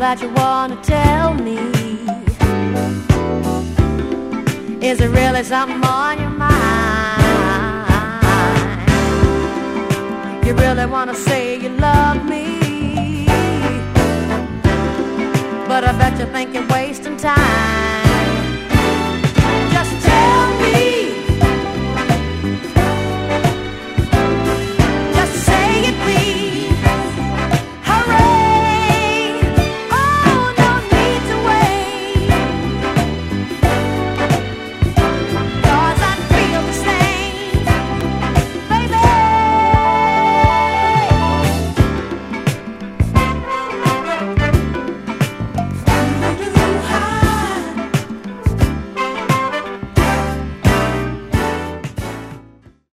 that you wanna tell me? Is it really something on your mind? You really wanna say you love me, but I bet you think you're wasting time.